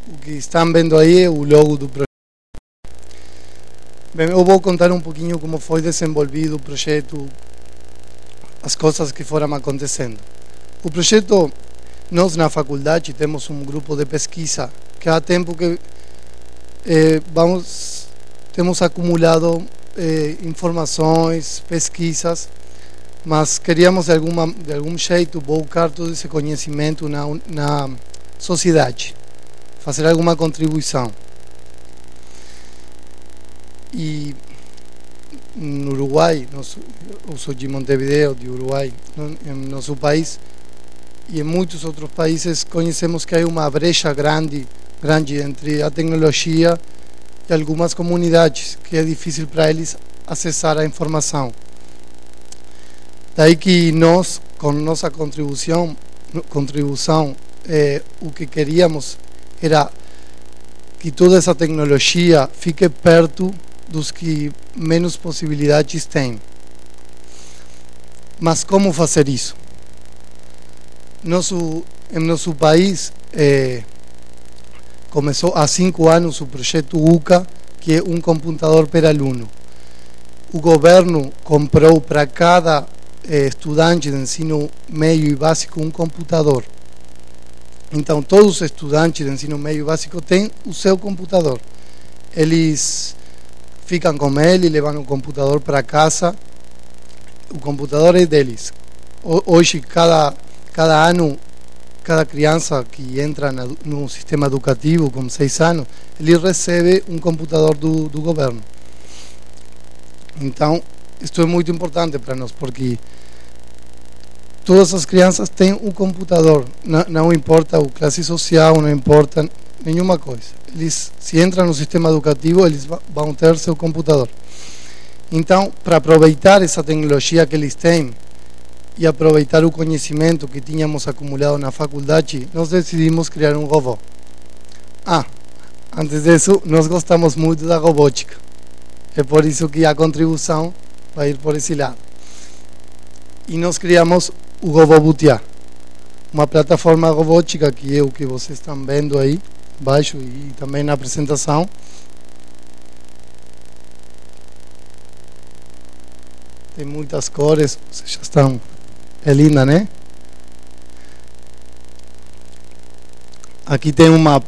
O que estão vendo aí é o logo do projeto. Bem, eu vou contar um pouquinho como foi desenvolvido o projeto, as coisas que foram acontecendo. O projeto, nós na faculdade temos um grupo de pesquisa que há tempo que temos acumulado informações, pesquisas, mas queríamos de algum jeito volcar todo esse conhecimento na sociedade, fazer alguma contribuição. E no Uruguai, eu sou de Montevideo, de Uruguai, em nosso país, e em muitos outros países conhecemos que há uma brecha grande entre a tecnologia e algumas comunidades, que é difícil para eles acessar a informação. Daí que nós, com nossa contribuição, o que queríamos era que toda essa tecnologia fique perto dos que menos possibilidades têm. Mas como fazer isso? Em nosso país começou há 5 anos o projeto UCA, que é um computador por aluno. O governo comprou para cada estudante de ensino médio e básico um computador. Então todos os estudantes de ensino médio e básico têm o seu computador. Eles ficam com ele, levam o computador para casa. O computador é deles. Hoje, cada ano, cada criança que entra no sistema educativo com 6 anos, ele recebe um computador do governo. Então, isto é muito importante para nós, porque todas as crianças têm um computador. Não importa a classe social, não importa nenhuma coisa. Eles, se entram no sistema educativo, eles vão ter seu computador. Então, para aproveitar essa tecnologia que eles têm e aproveitar o conhecimento que tínhamos acumulado na faculdade, nós decidimos criar um robô. Antes disso, nós gostamos muito da robótica. É por isso que a contribuição vai ir por esse lado. E nós criamos o robô Butiá, uma plataforma robótica que é o que vocês estão vendo aí embaixo e também na apresentação. Tem muitas cores, vocês já estão... É linda, né? Aqui tem uma...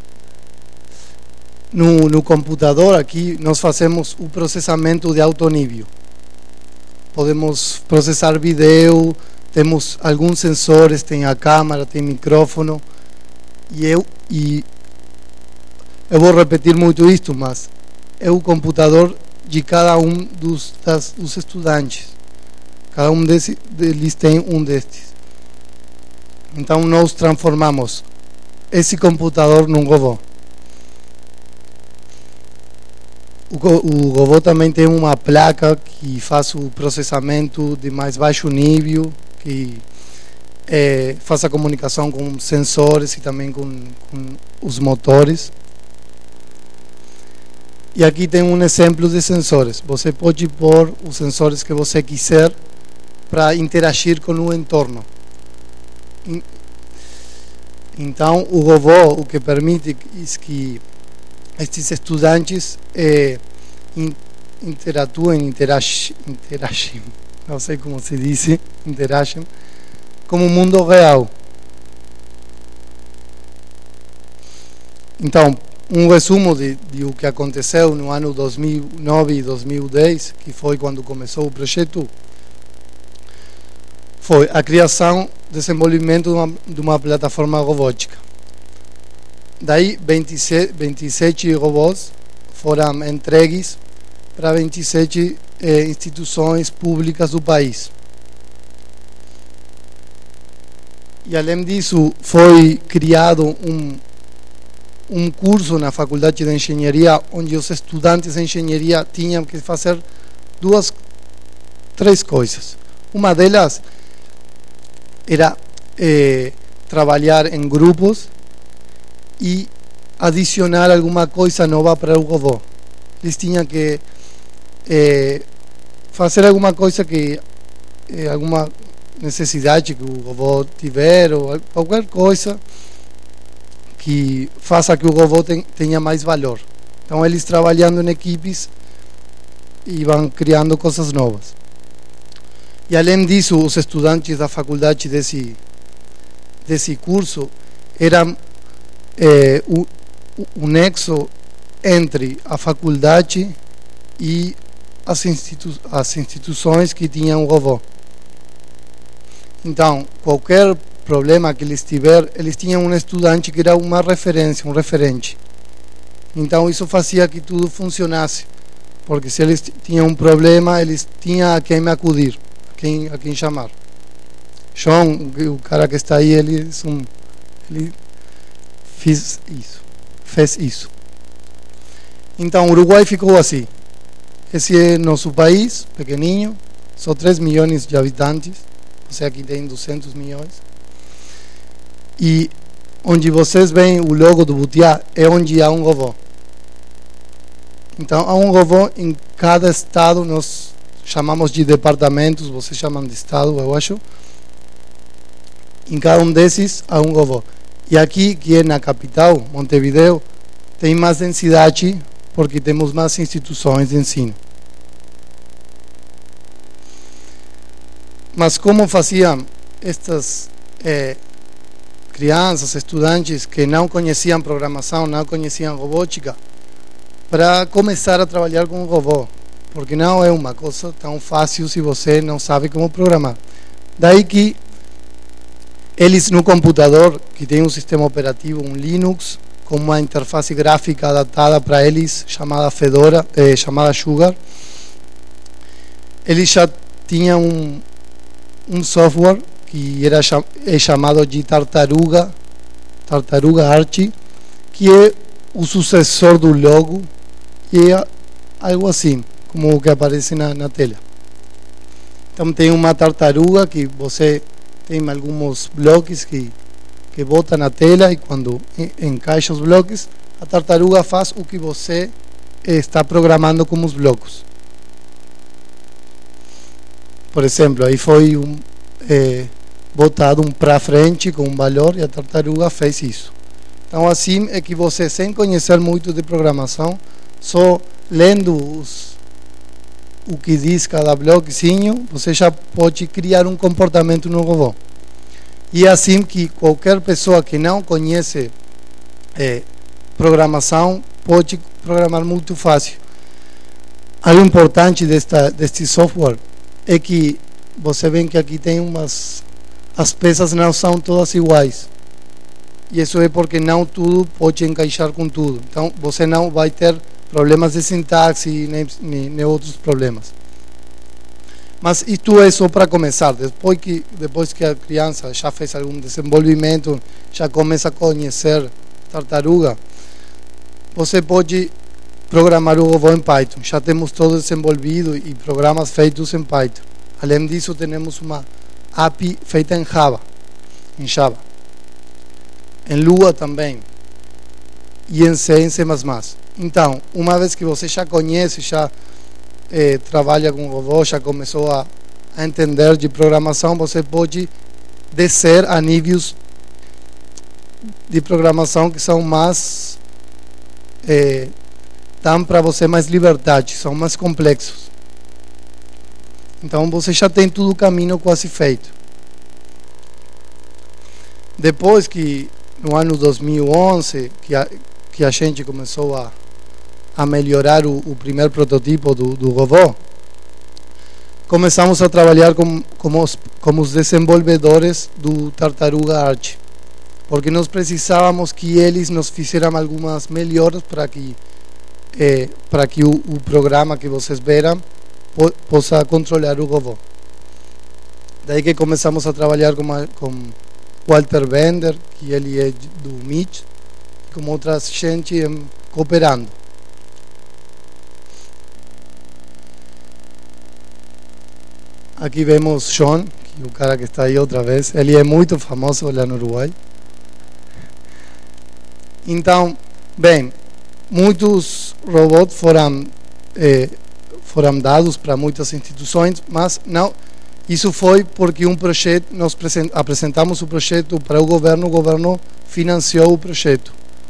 No computador, aqui nós fazemos o processamento de alto nível. Podemos processar vídeo, temos alguns sensores, tem a câmera, tem micrófono. E eu vou repetir muito isto, mas é o computador de cada um dos estudantes. Cada um deles tem um destes. Então nós transformamos esse computador num robô. O robô também tem uma placa que faz o processamento de mais baixo nível, que faz a comunicação com sensores e também com os motores. E aqui tem um exemplo de sensores. Você pode pôr os sensores que você quiser para interagir com o entorno. Então, o robô o que permite é que estes estudantes interagem, não sei como se diz, interagem com o mundo real. Então, um resumo de o que aconteceu no ano 2009 e 2010, que foi quando começou o projeto, foi a criação, desenvolvimento de uma plataforma robótica. Daí, 27 robôs foram entregues para 27 instituições públicas do país. E, além disso, foi criado um curso na Faculdade de Engenharia, onde os estudantes de engenharia tinham que fazer 3 coisas. Uma delas era trabalhar em grupos e adicionar alguma coisa nova para o robô. Eles tinham que fazer alguma coisa que alguma necessidade que o robô tiver, ou qualquer coisa que faça que o robô tenha mais valor. Então, eles trabalhando em equipes e vão criando coisas novas. E além disso, os estudantes da faculdade desse curso eram o nexo entre a faculdade e as instituições que tinham o robô. Então, qualquer problema que eles tiverem, eles tinham um estudante que era uma referência, um referente. Então, isso fazia que tudo funcionasse, porque se eles tinham um problema, eles tinham a quem acudir, a quem chamar. John, o cara que está aí, ele fez isso. Então, o Uruguai ficou assim. Esse é nosso país, pequenininho, só 3 milhões de habitantes, você aqui tem 200 milhões. E onde vocês veem o logo do Butiá é onde há um robô. Então, há um robô em cada estado, nós chamamos de departamentos, vocês chamam de estado, eu acho. Em cada um desses há um robô. E aqui, que é na capital, Montevideo, tem mais densidade porque temos mais instituições de ensino. Mas como faziam estas crianças, estudantes que não conheciam programação, não conheciam robótica, para começar a trabalhar com o robô? Porque não é uma coisa tão fácil se você não sabe como programar. Daí que eles no computador, que tem um sistema operativo, um Linux, com uma interface gráfica adaptada para eles, chamada Fedora, chamada Sugar, eles já tinham um software que é chamado de Tartaruga Archie, que é o sucessor do logo, e é algo assim, como o que aparece na tela. Então tem uma tartaruga que você tem alguns bloques que bota na tela, e quando encaixa os bloques, a tartaruga faz o que você está programando com os blocos. Por exemplo, aí foi botado um para frente com um valor e a tartaruga fez isso. Então, assim é que você, sem conhecer muito de programação, só lendo o que diz cada bloquezinho, você já pode criar um comportamento no robô. E é assim que qualquer pessoa que não conhece programação pode programar muito fácil. Algo importante deste software é que você vê que aqui tem as peças não são todas iguais, e isso é porque não tudo pode encaixar com tudo. Então você não vai ter problemas de sintaxe nem outros problemas. Mas isto é só para começar. Depois que a criança já fez algum desenvolvimento, já começa a conhecer tartaruga, você pode programar o robô em Python. Já temos todo desenvolvido e programas feitos em Python. Além disso, temos uma API feita em Java. Em Lua também. E em C, em C++. Então, uma vez que você já conhece, já trabalha com o robô, já começou a entender de programação, você pode descer a níveis de programação que são mais dão para você mais liberdade, são mais complexos. Então você já tem todo o caminho quase feito. Depois que no ano 2011 que a gente começou a melhorar o primeiro prototipo do robô, começamos a trabalhar como os desenvolvedores do Tartaruga Archie, porque nós precisávamos que eles nos fizeram algumas melhoras para que o programa que vocês verão possa controlar o robô. Daí que começamos a trabalhar com Walter Bender, que ele é do MIT, com outras gente cooperando. Aqui vemos John, que é o cara que está aí outra vez. Ele é muito famoso lá no Uruguai. Então, bem, muitos robots foram dados para muitas instituições, mas Isso foi porque um projeto, nós apresentamos o projeto para o governo financiou o projeto.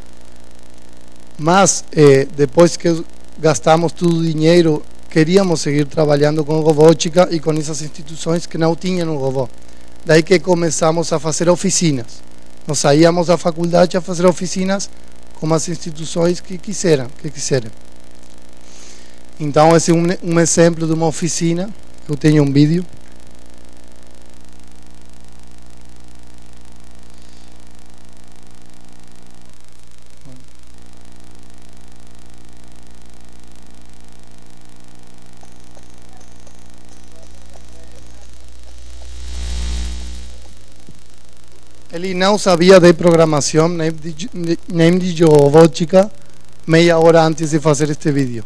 Mas, depois que gastamos todo o dinheiro, queríamos seguir trabalhando com robótica e com essas instituições que não tinham um robô. Daí que começamos a fazer oficinas. Nós saíamos da faculdade a fazer oficinas com as instituições que quiserem. Então, esse é um exemplo de uma oficina. Eu tenho um vídeo. Ele não sabia de programação, nem de robótica, meia hora antes de fazer este vídeo.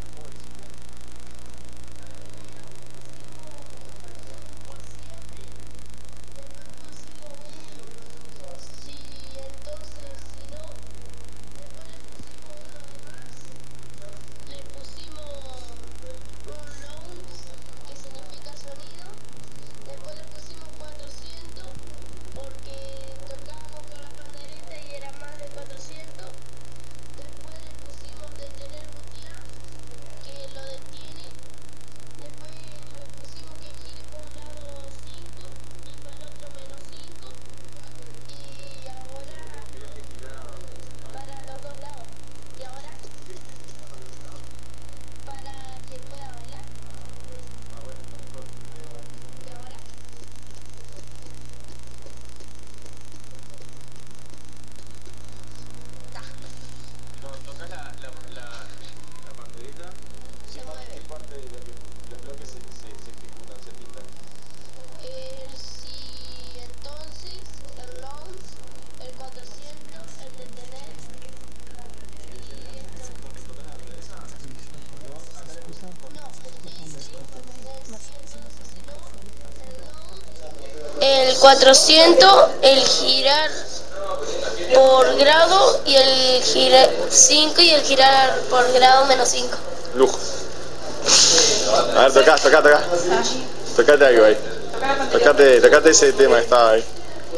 El 400, el girar por grado y el girar 5 y el girar por grado menos 5. Lujo. A ver, tocá. Tocate algo ahí. Tocate ese tema que estaba ahí.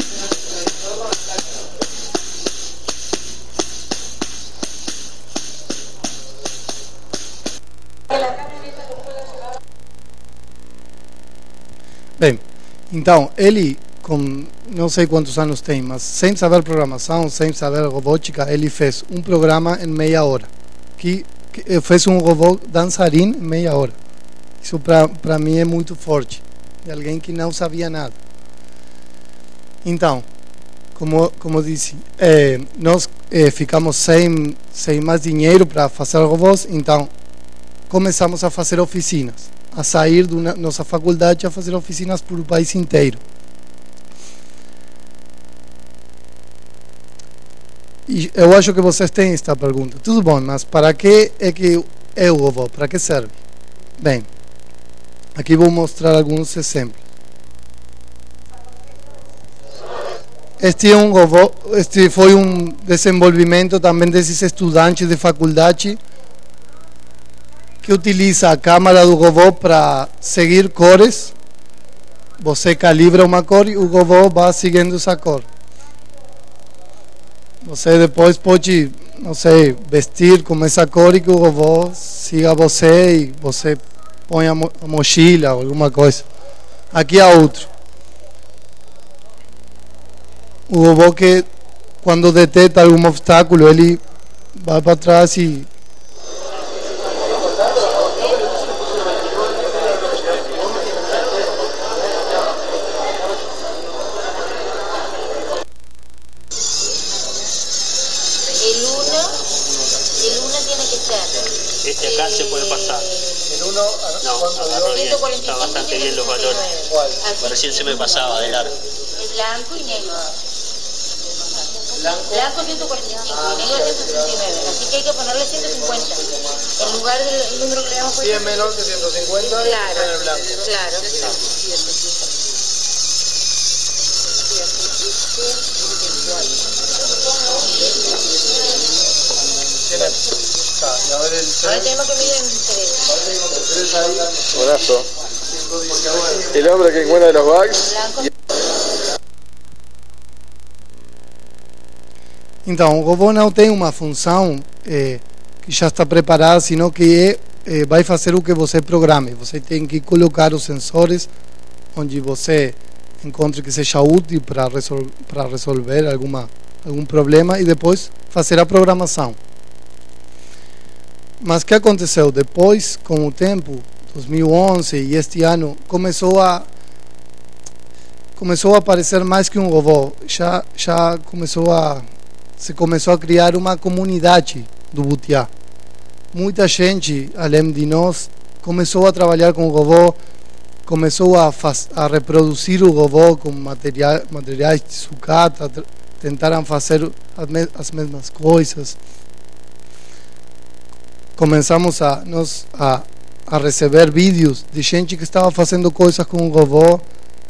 Bem, então, ele, com não sei quantos anos tem, mas sem saber programação, sem saber robótica, ele fez um programa em meia hora. Que fez um robô dançarino em meia hora. Isso para mim é muito forte. De alguém que não sabia nada. Então, como disse, nós ficamos sem mais dinheiro para fazer robôs, então começamos a fazer oficinas. A sair da nossa faculdade a fazer oficinas por o país inteiro. E eu acho que vocês têm esta pergunta. Tudo bom, mas para que é o robô? Para que serve? Bem, aqui vou mostrar alguns exemplos. Este foi um desenvolvimento também desses estudantes de faculdade que utiliza a câmera do robô para seguir cores. Você calibra uma cor e o robô vai seguindo essa cor. Você depois pode, não sei, vestir com essa cor e que o robô siga você e você põe a mochila ou alguma coisa. Aqui há outro. O robô que, quando detecta algum obstáculo, ele vai para trás e este acá se puede pasar. El 1, No, agarró bien, está bastante bien los valores. Recién se me pasaba de largo. El blanco y negro. Blanco 145 y negro 169. Así que hay que ponerle 150. En lugar del número que le damos 100 menos de 150 claro, en el blanco. Claro. A ver el Ahora tenemos que medir en 3. Abrazo. El hombre que encuentra los bugs. Então, o robô não tem uma função que já está preparada, sino que vai fazer o que você programe. Você tem que colocar os sensores onde você encontre que seja útil para resolver algum problema e depois fazer a programação. Mas o que aconteceu? Depois, com o tempo, 2011 e este ano, começou a aparecer mais que um robô. Se começou a criar uma comunidade do Butiá. Muita gente, além de nós, começou a trabalhar com o robô, começou a reproduzir o robô com materiais de sucata, tentaram fazer as mesmas coisas. Começamos a receber vídeos de gente que estava fazendo coisas com o robô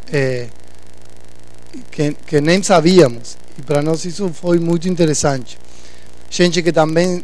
que nem sabíamos. E para nós isso foi muito interessante. Gente que também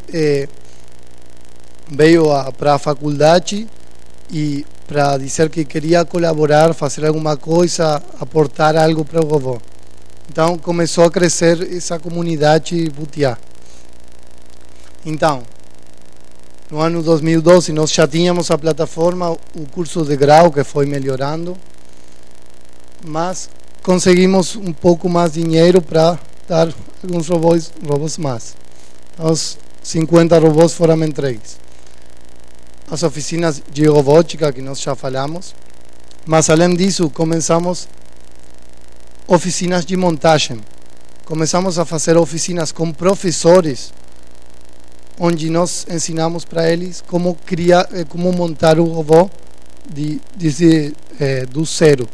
veio para a faculdade e para dizer que queria colaborar, fazer alguma coisa, aportar algo para o robô. Então começou a crescer essa comunidade Butiá. Então, no ano 2012 nós já tínhamos a plataforma, o curso de grau que foi melhorando, mas conseguimos um pouco mais de dinheiro para dar alguns robôs mais. Os 50 robôs foram entregues. As oficinas de robótica que nós já falamos, mas além disso começamos oficinas de montagem. Começamos a fazer oficinas com professores, onde nós ensinamos para eles como montar o robô do zero.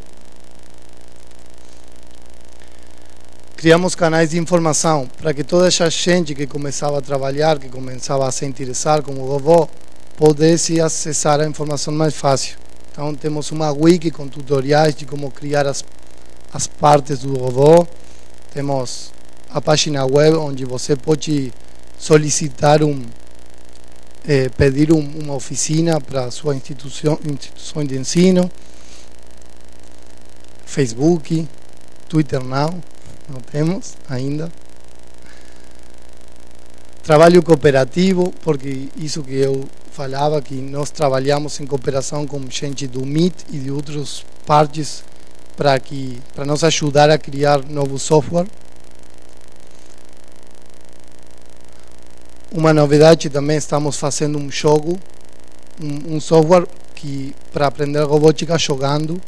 Criamos canais de informação para que toda essa gente que começava a trabalhar, que começava a se interessar com o robô, pudesse acessar a informação mais fácil. Então temos uma wiki com tutoriais de como criar as partes do robô. Temos a página web onde você pode solicitar pedir uma oficina para a sua instituição de ensino. Facebook, Twitter não temos ainda. Trabalho cooperativo, porque isso que eu falava, que nós trabalhamos em cooperação com gente do MIT e de outras partes para nos ajudar a criar novo software. Uma novidade também, estamos fazendo um jogo, um software que para aprender robótica jogando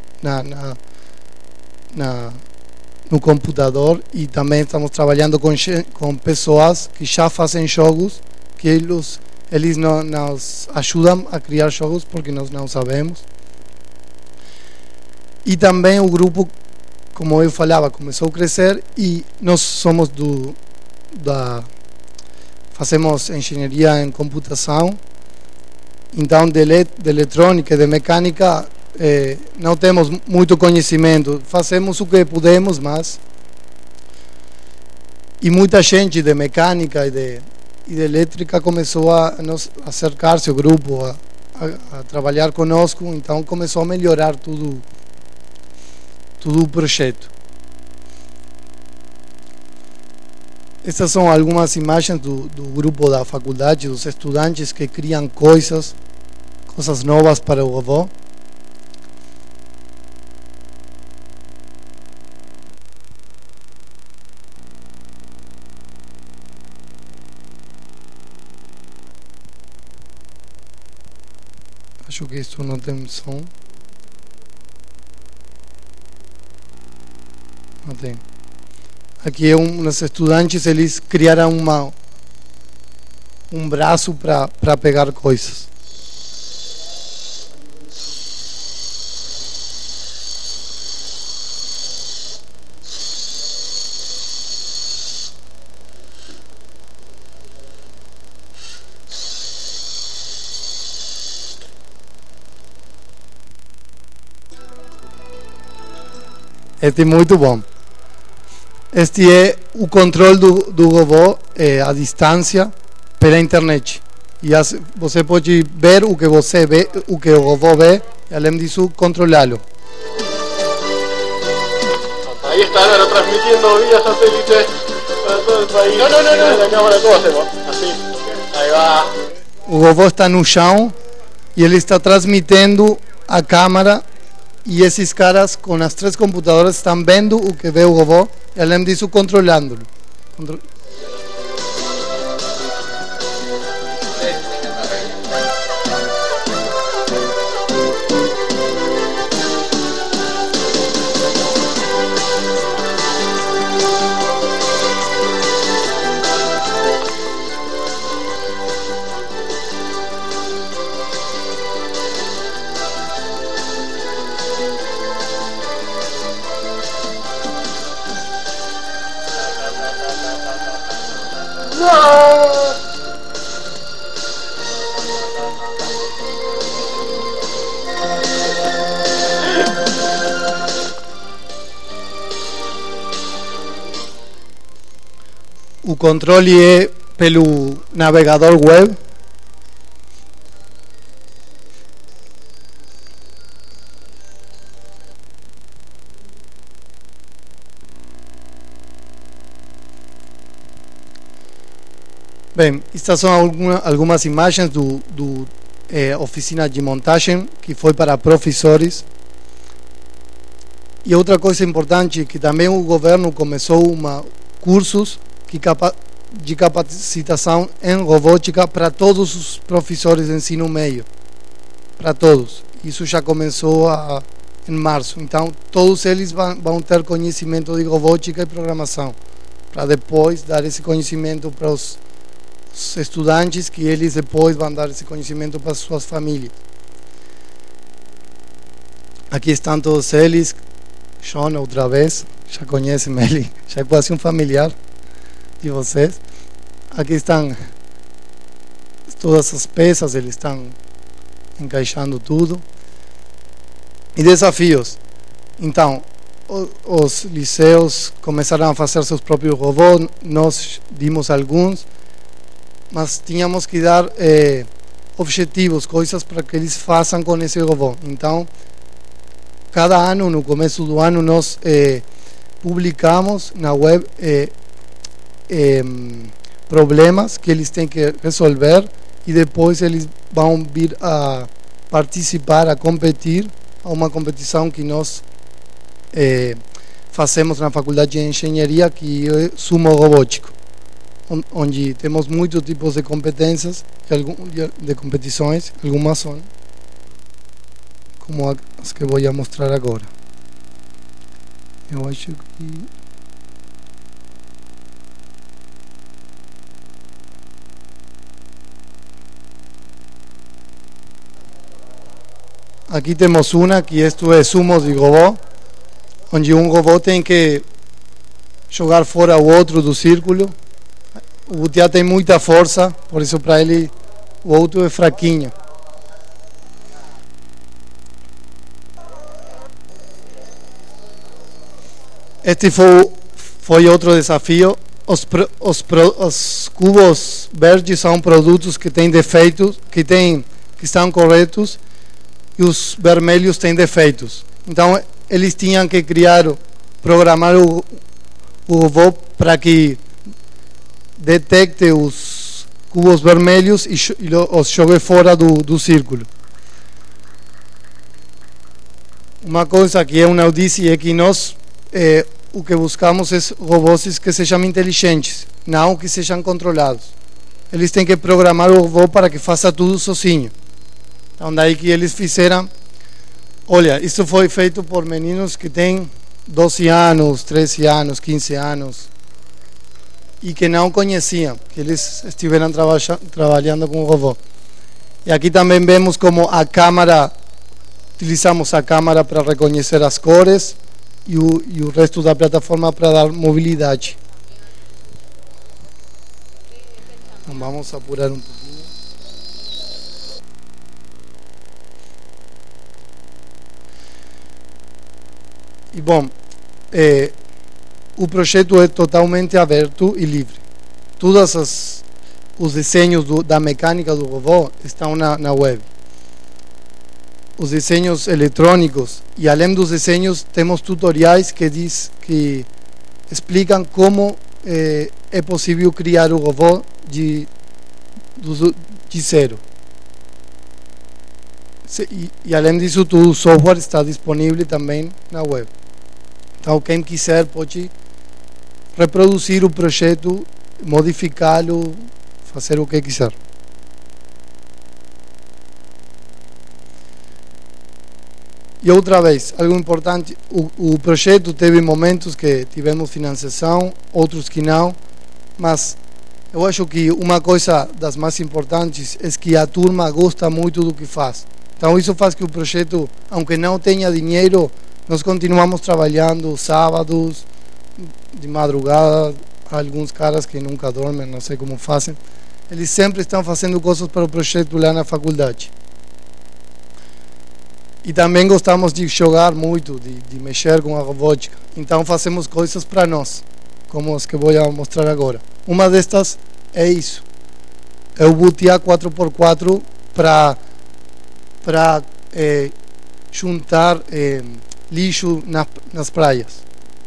no computador, e também estamos trabalhando com pessoas que já fazem jogos, que eles nos ajudam a criar jogos porque nós não sabemos. E também o grupo, como eu falava, começou a crescer e nós somos fazemos engenharia em computação, então de eletrônica e de mecânica não temos muito conhecimento, fazemos o que podemos, mas e muita gente de mecânica e de elétrica começou a acercar-se ao grupo, a trabalhar conosco, então começou a melhorar tudo o projeto. Estas são algumas imagens do grupo da faculdade, dos estudantes que criam coisas novas para o robô. Acho que isso não tem som. Não tem. Aqui uns estudantes, eles criaram um braço para pegar coisas. Este é muito bom. Este é o controle do robô à distância pela internet. E você pode ver o que você vê, o que o robô vê, e além disso, controlá-lo. Ahí está, ahora transmitiendo vía satélite para todo el país. No. La cámara, ¿cómo hacemos? Así. Ahí va. O robô está no chão e ele está transmitindo a câmera, e esses caras com as 3 computadoras estão vendo o que vê o robô e além disso controlando-lo. O controle é pelo navegador web. Bem, estas são algumas imagens do oficina de montagem que foi para professores. E outra coisa importante, que também o governo começou cursos de capacitação em robótica para todos os professores de ensino médio, para todos. Isso já começou em março. Então, todos eles vão ter conhecimento de robótica e programação, para depois dar esse conhecimento para os estudantes, que eles depois vão dar esse conhecimento para suas famílias. Aqui estão todos eles. Sean, outra vez, já conhecem ele, já é quase um familiar de vocês. Aqui estão todas as peças, eles estão encaixando tudo. E desafios. Então, os liceus começaram a fazer seus próprios robôs, nós dimos alguns, mas tínhamos que dar objetivos, coisas para que eles façam com esse robô. Então, cada ano, no começo do ano, nós publicamos na web problemas que eles têm que resolver, e depois eles vão vir a participar, a competir, a uma competição que nós fazemos na Faculdade de Engenharia, que é Sumo Robótico, onde temos muitos tipos de competências, de competições. Algumas são como as que vou mostrar agora. Eu acho que aqui temos uma que isto é sumo de robô, onde um robô tem que jogar fora o outro do círculo. O butiá tem muita força, por isso para ele o outro é fraquinho. Este foi outro desafio. Os cubos verdes são produtos que têm defeitos, que estão corretos, e os vermelhos têm defeitos. Então eles tinham que programar o robô para que detecte os cubos vermelhos e os jogue fora do círculo. Uma coisa que é uma odisseia é que nós o que buscamos é robôs que sejam inteligentes, não que sejam controlados. Eles têm que programar o robô para que faça tudo sozinho. Então daí que eles fizeram. Olha, isso foi feito por meninos que têm 12 anos, 13 anos, 15 anos, e que não conheciam, que eles estiveram trabalhando com o robô. E aqui também vemos como a câmera, utilizamos a câmera para reconhecer as cores, e o resto da plataforma para dar mobilidade. Então vamos apurar um pouquinho. E bom, o projeto é totalmente aberto e livre. Todas os desenhos da mecânica do robô estão na web. Os desenhos eletrônicos, e além dos desenhos temos tutoriais que explicam como é possível criar o robô de zero. E além disso tudo, o software está disponível também na web. Então quem quiser pode reproduzir o projeto, modificá-lo, fazer o que quiser. E outra vez, algo importante, o projeto teve momentos que tivemos financiação, outros que não, mas eu acho que uma coisa das mais importantes é que a turma gosta muito do que faz. Então isso faz que o projeto, aunque não tenha dinheiro, nós continuamos trabalhando sábados, de madrugada, alguns caras que nunca dormem, não sei como fazem, eles sempre estão fazendo coisas para o projeto lá na faculdade. E também gostamos de jogar muito, de mexer com a robótica. Então fazemos coisas para nós, como as que vou mostrar agora. Uma destas é isso. É o Butiá 4x4 para juntar lixo nas praias.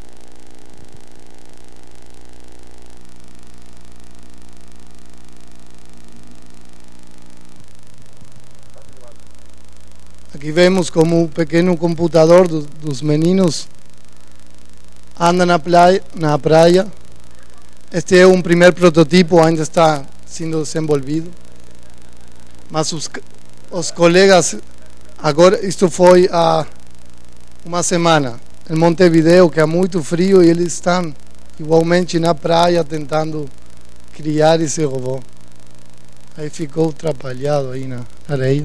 Aqui vemos como o pequeno computador dos meninos anda na praia. Este é um primeiro prototipo, ainda está sendo desenvolvido. Mas os colegas, agora, isto foi há uma semana, em Montevideo, que é muito frio, e eles estão igualmente na praia tentando criar esse robô. Aí ficou atrapalhado aí na areia.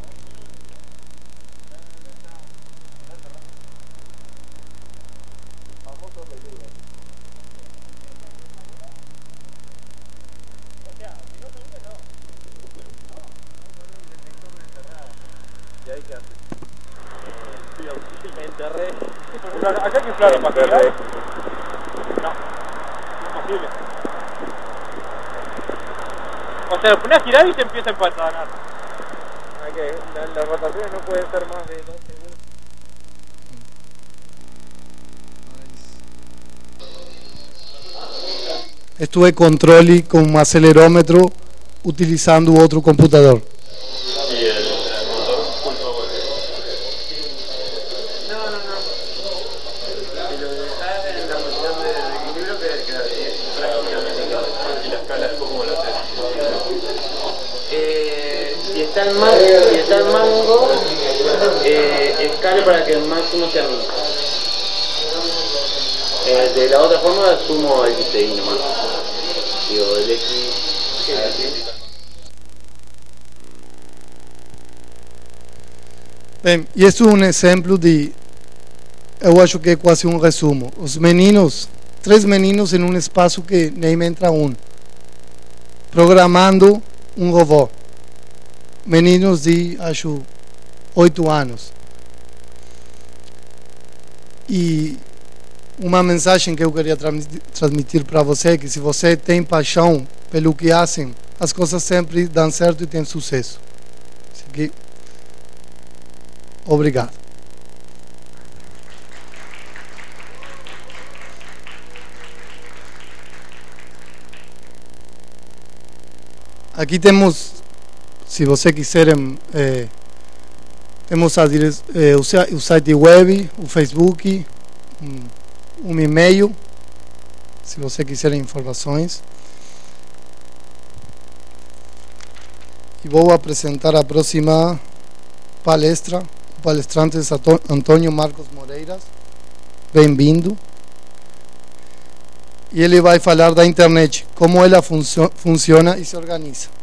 Acá hay que inflar la pastilla. No, imposible. O sea, lo pones a girar y se empieza a empatanar. Las rotaciones no pueden ser más de 2 segundos. Esto é controle com um acelerómetro utilizando outro computador. Si está el mango, escale para que el máximo sea mínimo. De la otra forma sumo el XTI nomás. Digo, el X. Bem, e este é um exemplo de, eu acho que é quase um resumo. Os meninos, 3 meninos em um espaço que nem entra um, programando um robô. Meninos de, acho, 8 anos. E uma mensagem que eu queria transmitir para você é que se você tem paixão pelo que fazem, as coisas sempre dão certo e tem sucesso. Assim que, obrigado. Aqui temos, se você quiser, temos o site web, o Facebook, um e-mail, se você quiser informações. E vou apresentar a próxima palestra. O palestrante é Antônio Marcos Moreiras. Bem-vindo. E ele vai falar da internet, como ela funciona e se organiza.